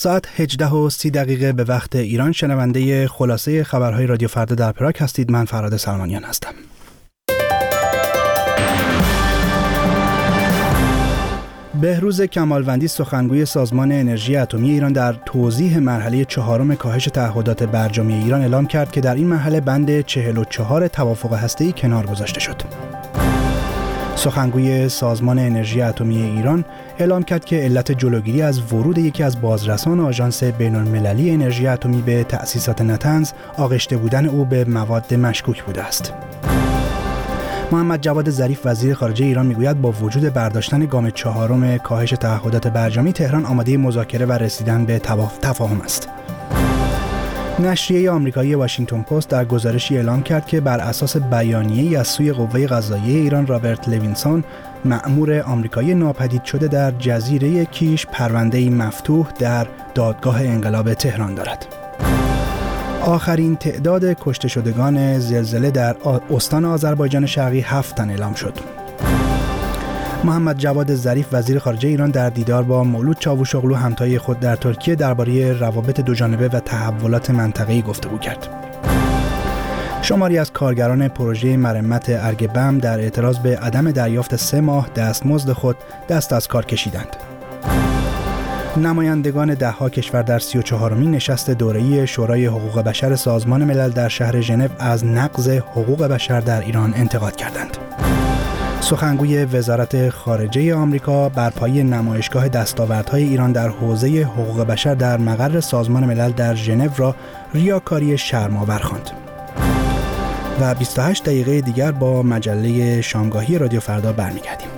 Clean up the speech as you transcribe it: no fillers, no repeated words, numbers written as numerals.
ساعت 18:30 به وقت ایران شنونده خلاصه خبرهای رادیو فردا در پراگ هستید. من فراد سلمانیان هستم. بهروز کمالوندی سخنگوی سازمان انرژی اتمی ایران در توضیح مرحله 4 کاهش تعهدات برجامی ایران اعلام کرد که در این مرحله بند 44 توافق هسته‌ای کنار گذاشته شد. سخنگوی سازمان انرژی اتمی ایران اعلام کرد که علت جلوگیری از ورود یکی از بازرسان آژانس بین‌المللی انرژی اتمی به تأسیسات نطنز آغشته بودن او به مواد مشکوک بوده است. محمد جواد ظریف وزیر خارجه ایران میگوید با وجود برداشتن گام 4 کاهش تعهدات برجامی، تهران آماده مذاکره و رسیدن به تفاهم است. نشریه آمریکایی واشنگتن پست در گزارشی اعلام کرد که بر اساس بیانیه‌ای از سوی قوه قضاییه ایران، رابرت لوینسون، مأمور آمریکایی ناپدید شده در جزیره کیش پرونده‌ای مفتوح در دادگاه انقلاب تهران دارد. آخرین تعداد کشته شدگان زلزله در استان آذربایجان شرقی 7 تن اعلام شد. محمد جواد ظریف وزیر خارجه ایران در دیدار با مولود چاوشوغلو همتای خود در ترکیه درباره روابط دوجانبه و تحولات منطقه‌ای گفتگو کرد. شماری از کارگران پروژه مرمت ارگ بم در اعتراض به عدم دریافت 3 ماه دستمزد خود دست از کار کشیدند. نمایندگان 10 کشور در 34مین نشست دوره‌ای شورای حقوق بشر سازمان ملل در شهر ژنو از نقض حقوق بشر در ایران انتقاد کردند. سخنگوی وزارت خارجه آمریکا بر پایه نمایشگاه دستاوردهای ایران در حوزه حقوق بشر در مقر سازمان ملل در ژنو را ریاکاری شرم‌آور خواند. و 28 دقیقه دیگر با مجله شامگاهی رادیو فردا برمیگردیم.